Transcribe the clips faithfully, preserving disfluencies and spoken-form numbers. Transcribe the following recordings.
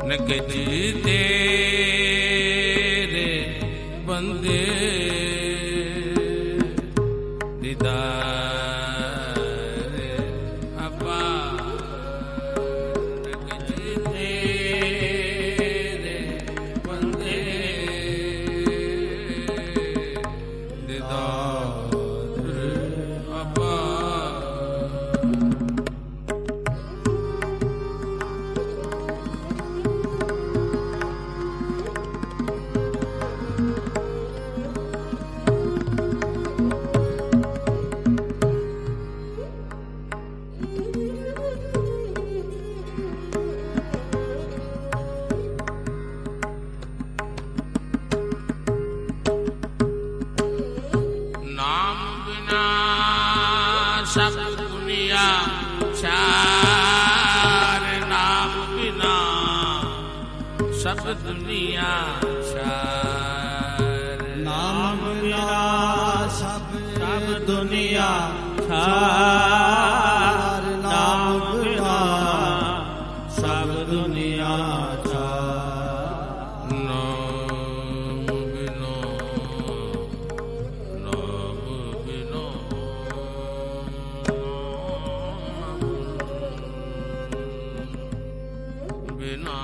नगज तेरे बंदे दीदार अब्बा नगज तेरे बंदे दीदार अब्बा सब दुनिया चार नाम बिना सब दुनिया चार नाम बिना सब सब दुनिया चार नाम बिना सब दुनिया चार नाम बिना नाम बिना बिना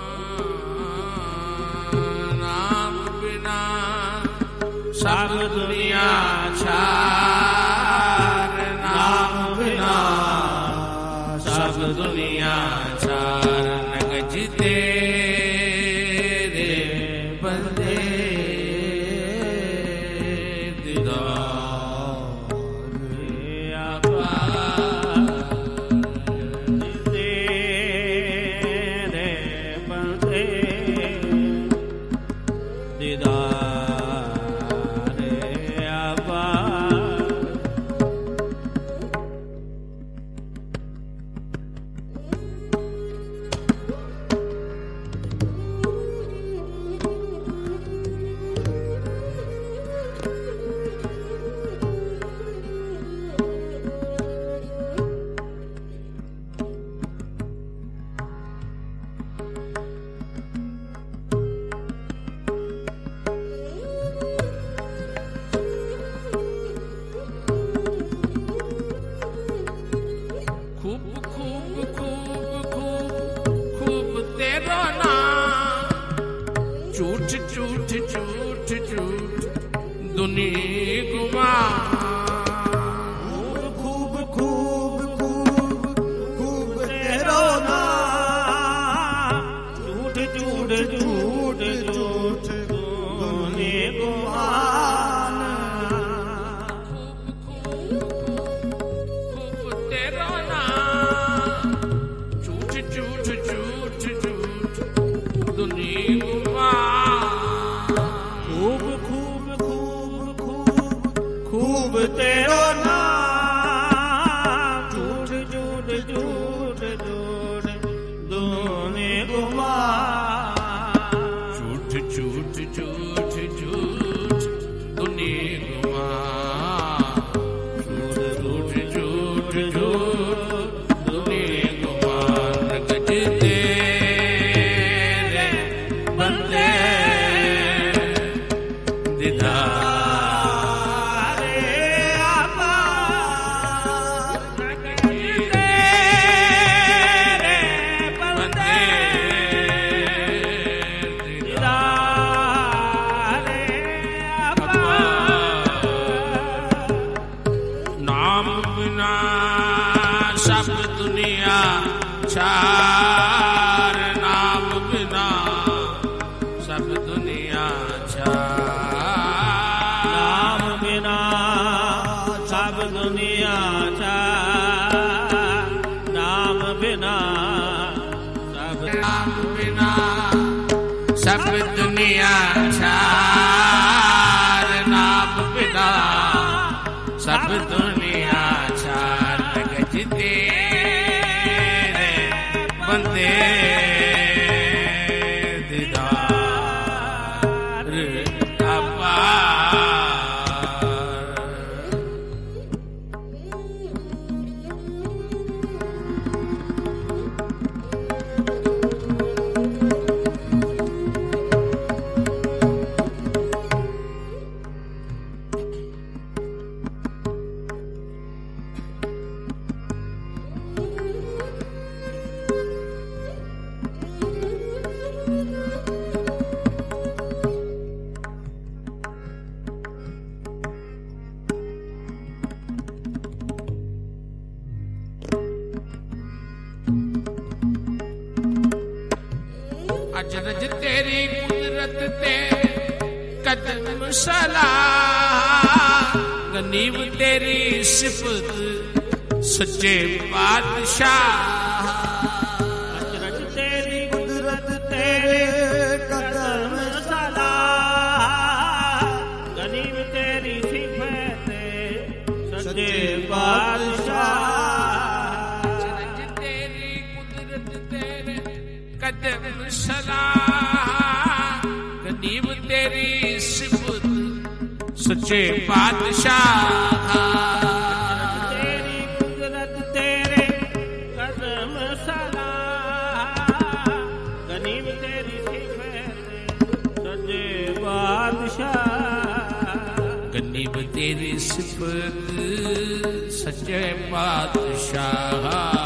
नाम बिना सब दुनिया चार नाम बिना सब दुनिया चार नगज तेरे बंदे दीदार अब्बा झूठ झूठ झूठ झूठ दुनिया गुमा खूब खूब खूब खूब तेरो नाम झूठ झूठ झूठ झूठ दुनिया गुमान खूब तेरो नाम झूठ झूठ झूठ झूठ दुनिया गुमा खूब खूब खूब खूब खूब तेरो नाम झूठ झूठ झूठ झूठ दुनिया गुमान झूठ झूठ झूठ झूठ दुनिया गुमान झूठ झूठ झूठ झूठ दुनिया गुमान नगज तेरे बंदे दीदार अब्बा नगज तेरे बंदे दीदार अब्बा नाम बिना सब दुनिया चार नाम बिना सब दुनिया चार नाम बिना सब दुनिया चार नाम बिना सब नाम बिना सब दुनिया चार नाम बिना सब दुनिया चार नगज तेरे बंदे दीदार अब्बा ਅਚਰਜ ਤੇਰੀ ਕੁਦਰਤ ਤੇ ਕਦਮ ਸਲਾ ਗਨੀਮ ਤੇਰੀ ਸਿਫਤ ਸੱਚੇ ਪਾਤਸ਼ਾਹ ਅਚਰਜ ਤੇਰੀ ਕੁਦਰਤ ਤੇ ਕਦਮ ਸਲਾ ਗਨੀਮ ਤੇਰੀ ਸਿਫਤ ਸੱਚੇ ਪਾਤਸ਼ਾਹ ਅਚਰਜ ਤੇਰੀ ਕੁਦਰਤ ਤੇ ਕਦਮ ਸਲਾ ਗਨੀਮ ਤੇਰੀ ਸਿਫਤ ਸੱਚੇ ਪਾਤਸ਼ਾਹ ਤੇਰੀ ਕੁਦਰਤ ਤੇਰੇ ਕਦਮ ਸਲਾ ਗਨੀਮ ਤੇਰੀ ਸਿਫਤ ਸੱਚੇ ਪਾਤਸ਼ਾਹ ਗਨੀਮ ਤੇਰੀ ਸਿਫਤ ਸੱਚੇ ਪਾਤਸ਼ਾਹ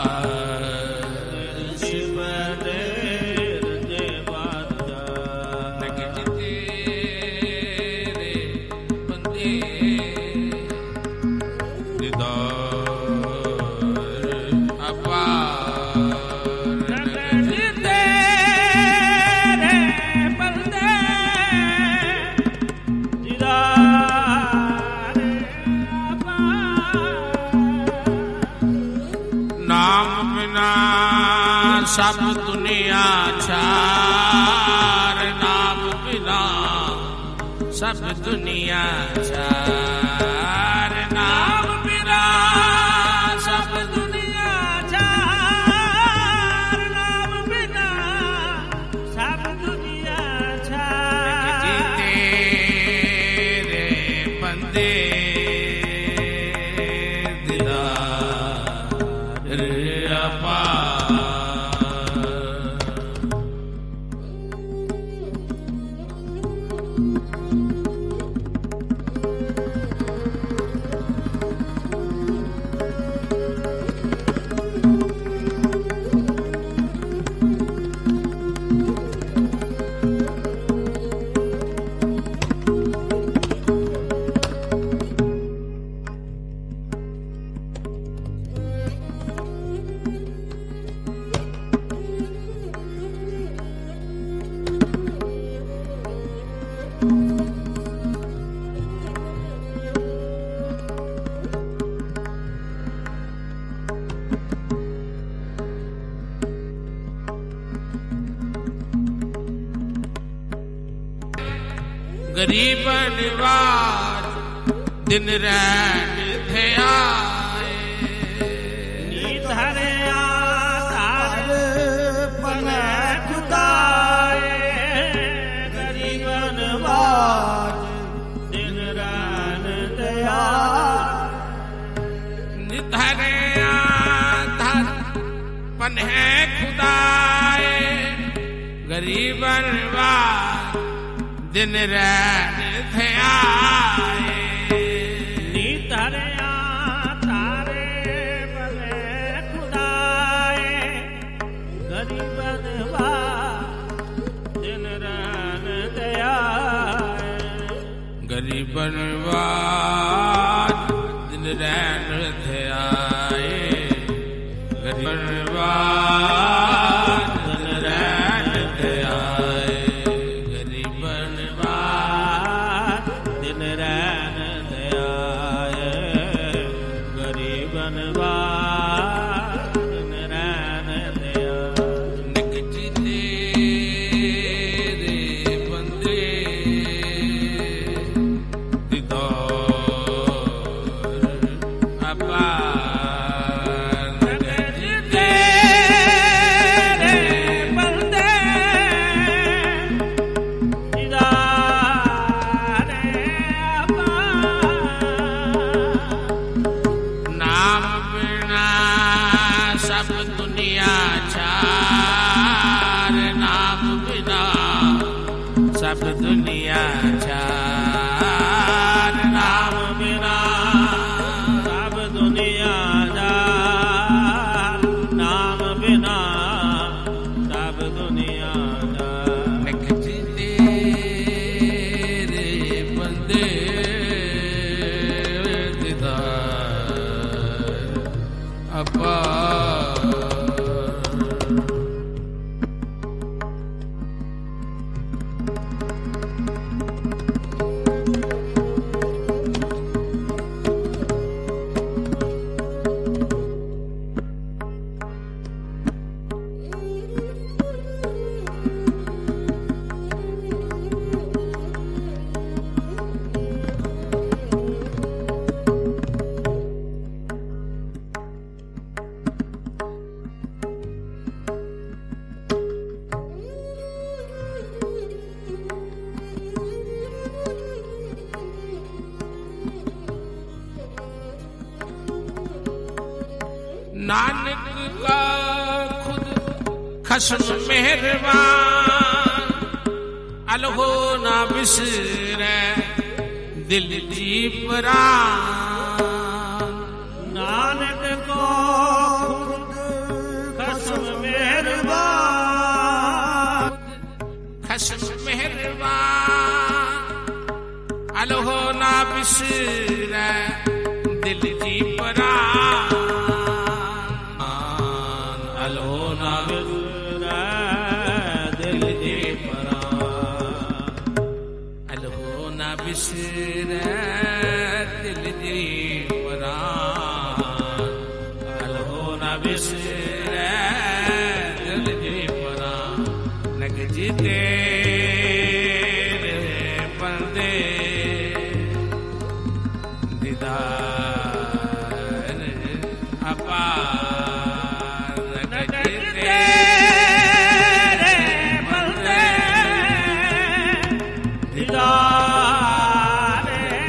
ਸਭ ਦੁਨੀਆ ਛਾਰ ਨਾਮ ਬਿਨਾ ਸਭ ਦੁਨੀਆ ਛਾਰ ਨਾਮ ਬਿਨਾ ਸਭ ਦੁਨੀਆ ਛਾਰ ਨਾਮ ਬਿਨਾ ਸਭ ਦੁਨੀਆ ਛਾਰ ਜੀ ਤੇਰੇ ਬੰਦੇ ਦਿਦਾਰ ਆਪਾ ਗਰੀਬ ਨਿਵਾਜ ਦਿਨ ਰਹਿਣ ਥਿਆਏ ਨੀਤ ਹਰਿਆ ਤਾਰ ਪਨੈ ਖੁਦਾਏ ਗਰੀਬ ਨਿਵਾਜ ਦਿਨ ਰਹਿਣ ਥਿਆਏ ਨਿਤ ਹਰਿਆ ਤਾਰ ਪਨੈ ਖੁਦਾਏ ਗਰੀਬ ਨਿਵਾਜ ਦਿਨ ਰਹਿਣ ਥਿਆਏ ਨੀਤ ਹਰਿਆ ਤਾਰੇ ਬਨੇ ਖੁਦਾਏ ਗਰੀਬ ਨਿਵਾਜ ਦਿਨ ਰਹਿਣ ਥਿਆਏ ਗਰੀਬ ਨਿਵਾਜ ਦਿਨ ਰਹਿਣ ਥਿਆਏ ਗਰੀਬ ਨਿਵਾਜ ਦਿਨ ਰਹਿਣ ਥਿਆਏ ਗਰੀਬ ਨਿਵਾਜ ਦਿਨ ਰਹਿਣ ਥਿਆਏ ਗਰੀਬ ਨਿਵਾਜ ਦਿਨ ਰਹਿਣ ਥਿਆਏ ਨਿਕਟ ਤੇਰੇ ਬੰਦੇ ਦਿਦਾਰ ਆਪਾ ਸਭ ਦੁਨੀਆ ਛਾਰ ਨਾਮ ਬਿਨਾ ਸਭ ਦੁਨੀਆ ਛਾਰ ਨਾਮ ਬਿਨਾ ਸਭ ਦੁਨੀਆ ਛਾਰ ਨਿਕਟ ਤੇਰੇ ਬੰਦੇ ਦਿਦਾਰ ਆਪਾ नानक का खुद खसम मेहरबान अलहो ना बिसरे दिल जी परान। नानक को खुद खसम मेहरबान खसम मेहरबान अलहो ना बिसरे दिल जी परान अलहो ना बिसरे दिल जी परान अलहो ना बिसरे दिल जी परान अलहो ना बिसरे दिल जी परान नग जीते बंदे दीदार अपार नग जीते बंदे दीदार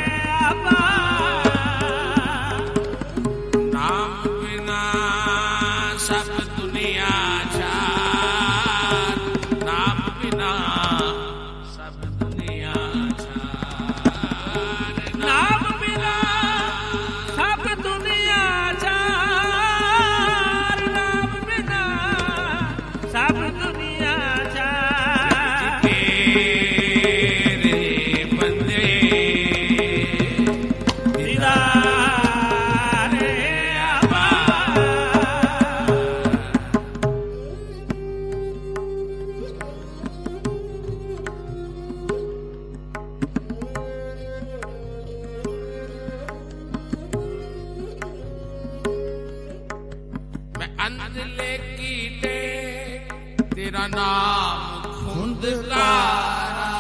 अपार। नाम बिना सब दुनिया छार नाम बिना सब दुनिया छार नाम बिना सब दुनिया चार नाम बिना सब दुनिया चार। तेरे बंदे दीदार अपार। मैं अंधले की टेक तेरा नाम खुंदकारा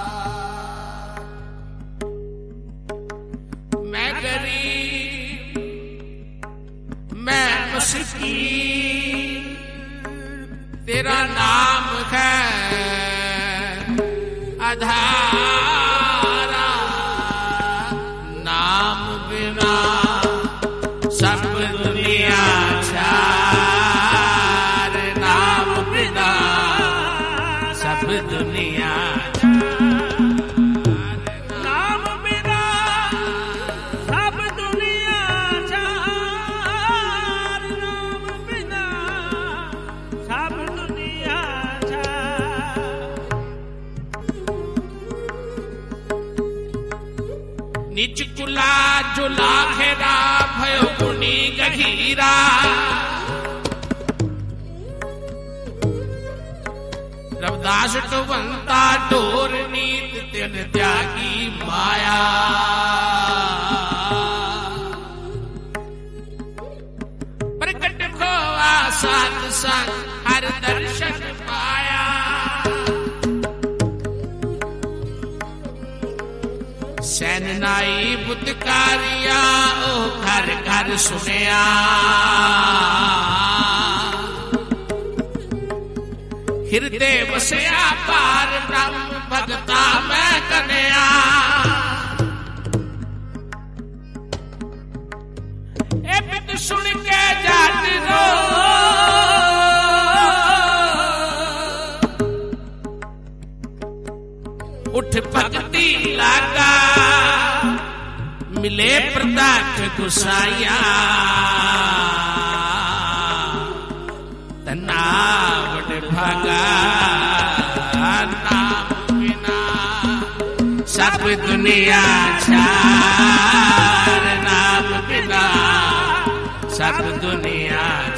मैं गरीब मैं मुस्कीन तेरा नाम है आधारा नाम बिना सब दुनिया छार नाम बिना सब दुनिया नाम बिना सब दुनिया चार नाम बिना सब दुनिया चार। निच कुला जुला खेरा भयो गुनी गहीरा रवदास टुवंता डोर नीत तिल त्यागी माया प्रकट खोआ सात संग हर दर्शन पाया सैन नाई बुतकारिया ओ घर घर सुनिया हिरदे बसया पार ब्रह्म भगता मैं कन्या ए बित सुन के जाट रो उठ भक्ति लागा मिले प्रदाख गुसाया तना बड़ भागा नाम बिना सब दुनिया छार नाम बिना सब दुनिया